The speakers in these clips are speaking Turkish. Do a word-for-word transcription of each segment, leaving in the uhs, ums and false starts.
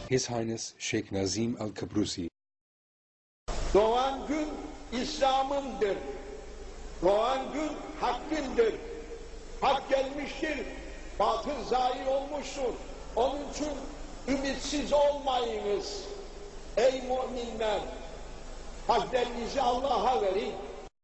His Highness Sheikh Nazim Al-Kabrusi. Doğan gün İslam'ındır. Doğan gün hakkındır. Hak gelmiştir, batıl zahir olmuştur. Onun için ümitsiz olmayınız. Ey müminler, haklarınızı Allah'a verin.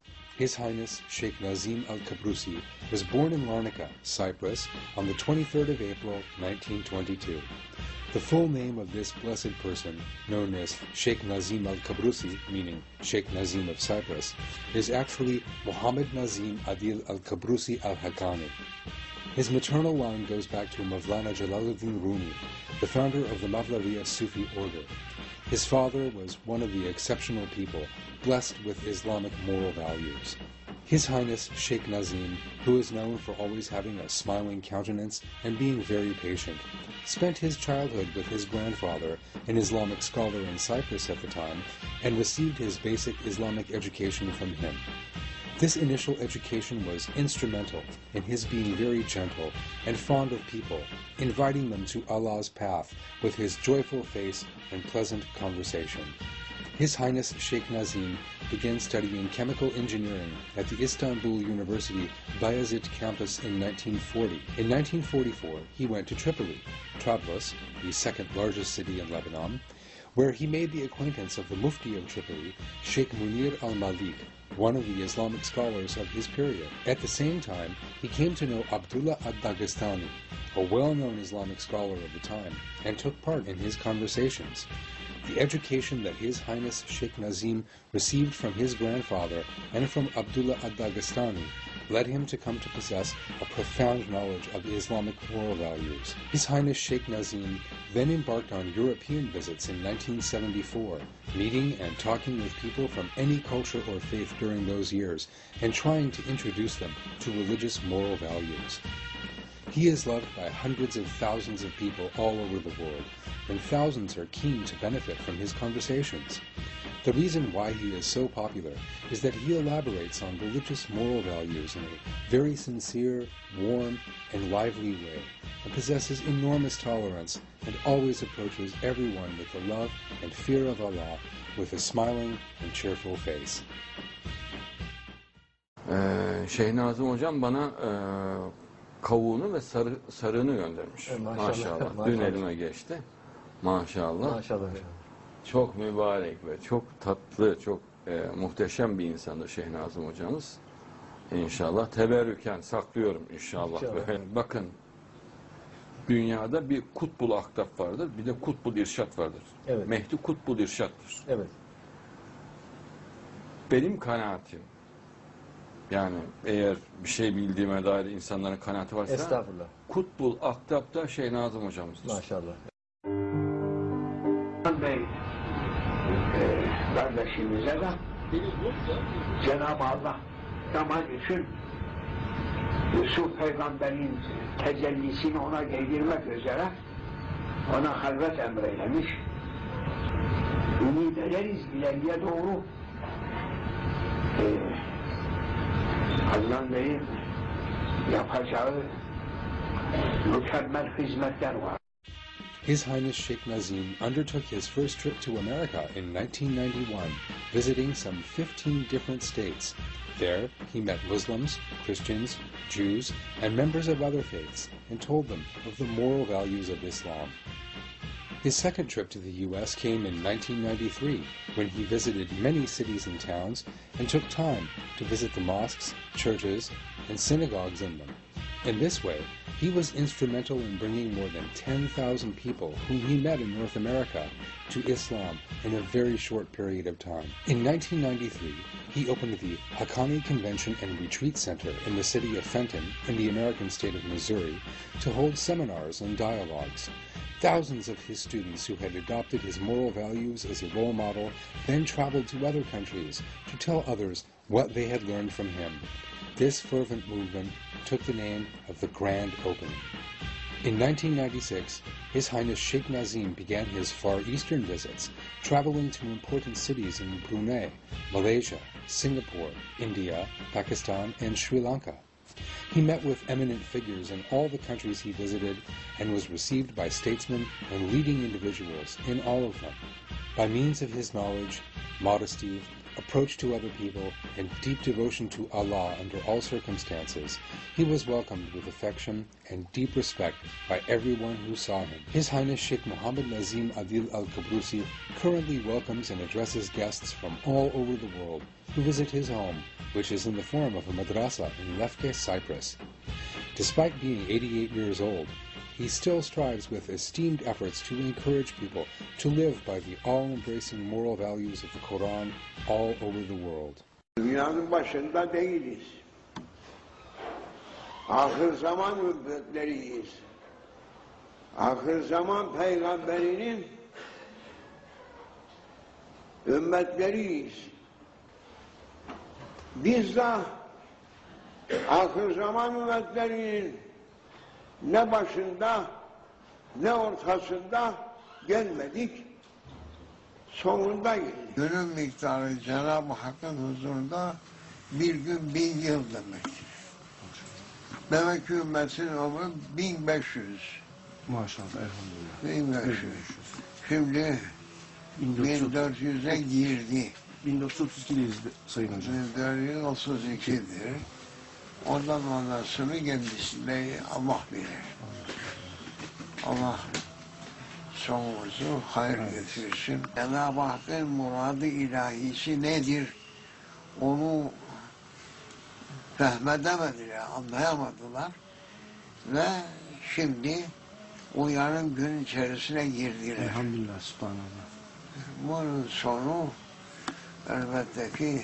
His Highness Sheikh Nazim Al-Kabrusi was born in Larnaca, Cyprus, on the twenty-third of April, nineteen twenty-two. The full name of this blessed person, known as Sheikh Nazim Al-Kabrusi, meaning Sheikh Nazim of Cyprus, is actually Muhammad Nazim Adil Al-Kabrusi Al-Haqqani. His maternal line goes back to Mawlana Jalaluddin Rumi, the founder of the Mawlaviya Sufi order. His father was one of the exceptional people blessed with Islamic moral values. His Highness Sheikh Nazim, who is known for always having a smiling countenance and being very patient, spent his childhood with his grandfather, an Islamic scholar in Cyprus at the time, and received his basic Islamic education from him. This initial education was instrumental in his being very gentle and fond of people, inviting them to Allah's path with his joyful face and pleasant conversation. His Highness Sheikh Nazim began studying chemical engineering at the Istanbul University Bayezid campus in nineteen forty. In nineteen forty-four, he went to Tripoli, Trablus, the second largest city in Lebanon, where he made the acquaintance of the Mufti of Tripoli, Sheikh Munir al-Malik, one of the Islamic scholars of his period. At the same time, he came to know Abdullah ad-Dagestani, a well-known Islamic scholar of the time, and took part in his conversations. The education that His Highness Sheikh Nazim received from his grandfather and from Abdullah ad-Dagestani led him to come to possess a profound knowledge of Islamic moral values. His Highness Sheikh Nazim then embarked on European visits in nineteen seventy-four, meeting and talking with people from any culture or faith during those years, and trying to introduce them to religious moral values. He is loved by hundreds of thousands of people all over the world, and thousands are keen to benefit from his conversations. The reason why he is so popular is that he elaborates on religious moral values in a very sincere, warm, and lively way, and possesses enormous tolerance and always approaches everyone with the love and fear of Allah with a smiling and cheerful face. Ee, Şeyh Nazım Hocam bana e, kavuğunu ve sarı, sarığını göndermiş. E, maşallah, maşallah. maşallah. Dün elime geçti. Maşallah. Maşallah. Çok mübarek ve çok tatlı, çok e, muhteşem bir insandır Şeyh Nazım hocamız. İnşallah teberrüken saklıyorum inşallah. İnşallah. Böyle. Bakın, dünyada bir Kutbul Aktaf vardır, bir de Kutbul İrşad vardır. Evet. Mehdi Kutbul İrşad'dır. Evet. Benim kanaatim, yani eğer bir şey bildiğime dair insanların kanaati varsa, Estağfurullah. Kutbul Aktaf da Şeyh Nazım hocamızdır. Maşallah. Bey, e, kardeşimize de Cenab-ı Allah zaman için Yusuf Peygamber'in tecellisini ona giydirmek üzere ona halvet emreylemiş. Ümit ederiz ileriye doğru e, Allah'ın Bey'in yapacağı mükemmel hizmetler var. His Highness Sheikh Nazim undertook his first trip to America in nineteen ninety-one, visiting some fifteen different states. There, he met Muslims, Christians, Jews, and members of other faiths, and told them of the moral values of Islam. His second trip to the U S came in nineteen ninety-three, when he visited many cities and towns and took time to visit the mosques, churches, and synagogues in them. In this way, he was instrumental in bringing more than ten thousand people whom he met in North America to Islam in a very short period of time. In nineteen ninety-three, he opened the Haqqani Convention and Retreat Center in the city of Fenton in the American state of Missouri to hold seminars and dialogues. Thousands of his students who had adopted his moral values as a role model then traveled to other countries to tell others what they had learned from him. This fervent movement took the name of the Grand Opening. In nineteen ninety-six, His Highness Sheikh Nazim began his Far Eastern visits, traveling to important cities in Brunei, Malaysia, Singapore, India, Pakistan, and Sri Lanka. He met with eminent figures in all the countries he visited and was received by statesmen and leading individuals in all of them. By means of his knowledge, modesty, approach to other people, and deep devotion to Allah under all circumstances, he was welcomed with affection and deep respect by everyone who saw him. His Highness Sheikh Mohammed Nazim Adil Al-Qabrusi currently welcomes and addresses guests from all over the world who visit his home, which is in the form of a madrasa in Lefke, Cyprus. Despite being eighty-eight years old, he still strives with esteemed efforts to encourage people to live by the all-embracing moral values of the Quran all over the world. Dünyanın başında değiliz. Ahir zaman ümmetleriyiz. Ahir zaman peygamberinin ümmetleriyiz. Biz de ahir zaman ümmetlerinin ne başında ne ortasında gelmedik, sonunda geldik. Günün miktarı Cenab-ı Hakk'ın huzurunda bir gün bin yıl demektir. Demek ki ümmetin ömrü bin beş yüz. Maşallah, elhamdülillah. bin beş yüz. Şimdi bin dört yüze girdi. bin dört yüz otuz iki'liyiz Sayın Hocam. bin dört yüz otuz iki'dir. Ondan sonrasını kendisi Allah bilir. Allah sonumuzu hayır getirsin. Cenab-ı Hakk'ın muradı ilahisi nedir? Onu fehmedemediler, anlayamadılar. Ve şimdi o yarım gün içerisine girdiler. Elhamdülillah, subhanallah. Bunun sonu elbette ki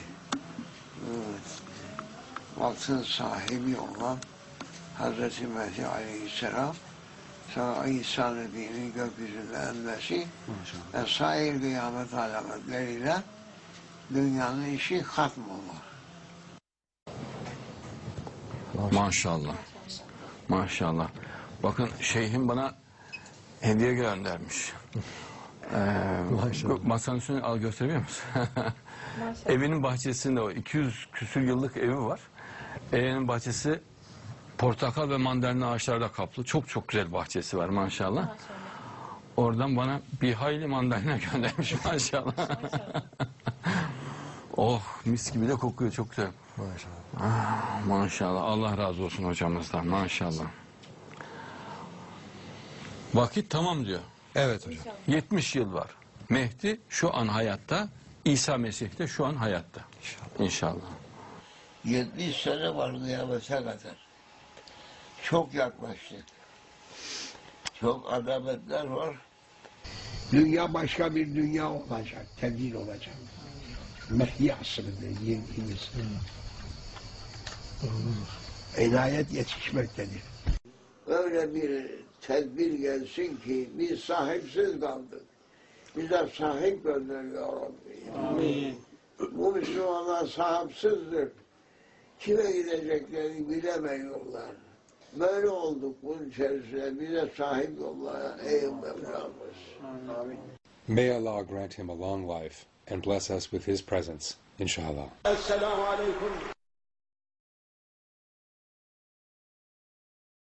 vaktin sahibi olan Hazreti Mesih Aleyhisselam, sonra İsa Nebi'nin gökyüzünde enmesi ve sair kıyamet alametleriyle dünyanın işi hatm olur. Maşallah. Maşallah. Bakın şeyhim bana hediye göndermiş. Ee, masanın üstüne al gösterebilir misin? Evinin bahçesinde o iki yüz küsür yıllık evi var. Evinin bahçesi portakal ve mandalina ağaçlarla kaplı. Çok çok güzel bahçesi var maşallah. Maşallah. Oradan bana bir hayli mandalina göndermiş maşallah. Maşallah. Oh, mis gibi de kokuyor, çok güzel. Maşallah. Ah, maşallah. Allah razı olsun hocamızdan maşallah. Vakit tamam diyor. Evet hocam. yetmiş yıl var. Mehdi şu an hayatta, İsa Mesih de şu an hayatta. İnşallah. İnşallah. yetmiş sene var kıyamete kadar. Çok yaklaştık. Çok alametler var. Dünya başka bir dünya olacak, tebdil olacak. Mehdi asrında yenimiz. İnayet yetişmektedir. Öyle bir tedbir gelsin ki biz sahipsiz kaldık. Bize sahip gönderiyor Rabbi. Amin. Bu Müslümanlar sahipsizdir. Kime gideceklerini bilemiyorlar. Böyle olduk bunun içerisinde. Bize sahip yolla ey Mevlamız. Amin. May Allah grant him a long life and bless us with his presence, inshallah. Esselamu Aleyküm.